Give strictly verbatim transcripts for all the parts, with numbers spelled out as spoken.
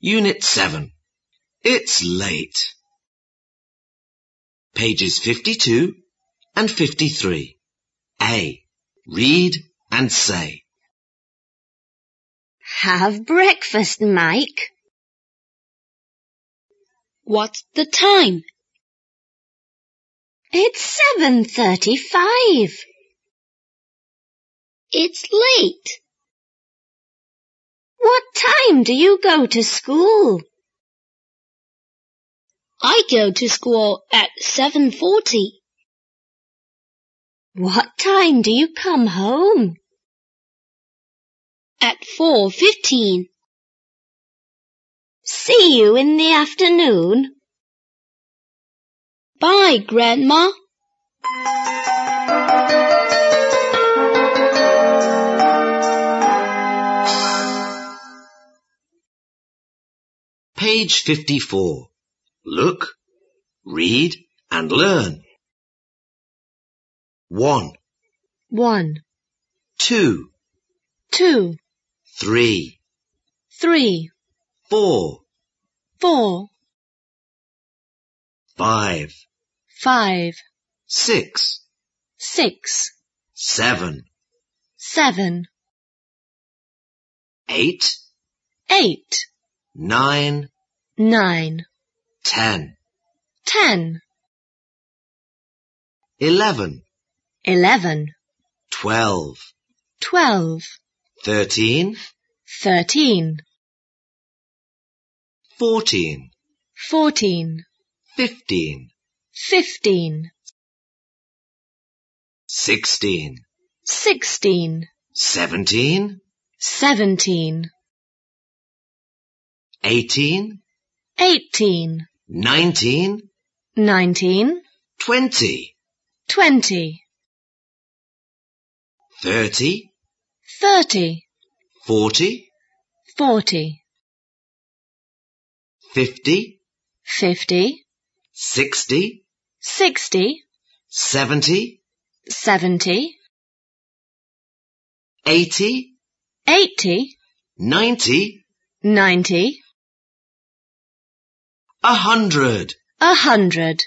Unit seven. It's late. Pages fifty-two and fifty-three. A. Read and say. Have breakfast, Mike. What's the time? It's seven thirty-five. It's late. What time do you go to school? I go to school at seven forty. What time do you come home? At four fifteen. See you in the afternoon. Bye, Grandma. Page fifty-four. Look, read and learn. One, One, two, two, three, three, four, four, five, five, six, six, seven, seven, eight, eight, nine, nine, ten, ten, eleven, eleven, twelve, twelve, thirteen, thirteen, fourteen, fourteen, fifteen, fifteen, sixteen, sixteen, seventeen, seventeen, eighteen, eighteen, nineteen, nineteen, twenty, twenty, thirty, thirty, forty, forty, fifty, fifty, sixty, sixty, seventy, seventy, eighty, eighty, ninety, ninety, a hundred. a hundred.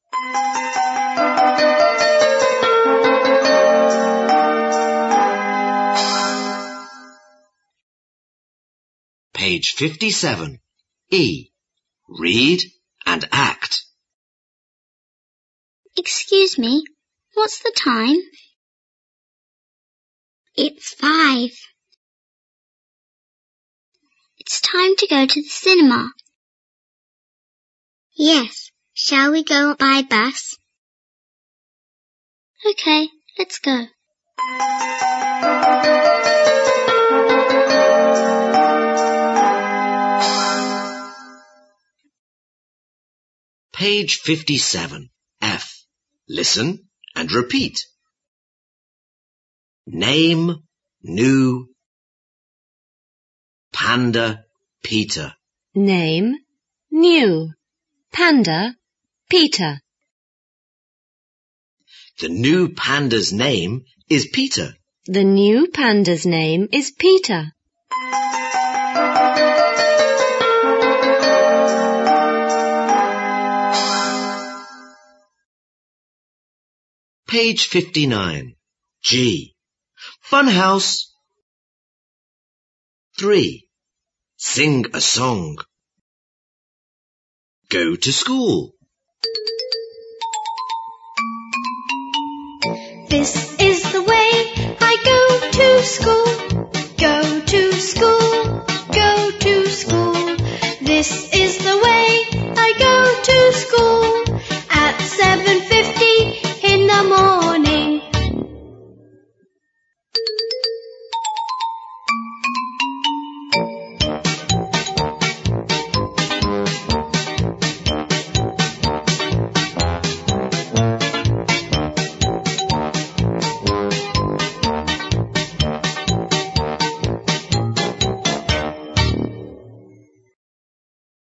Page fifty-seven. E. Read and act. Excuse me, what's the time? It's five. It's time to go to the cinema. Yes, shall we go by bus? Okay, let's go. Page fifty-seven. F. Listen and repeat. Name, new, Panda, Peter. Name, new, Panda, Peter. The new panda's name is Peter. The new panda's name is Peter. Page fifty-nine. G. Funhouse. Three. Sing a song. Go to school. This is the way I go to school.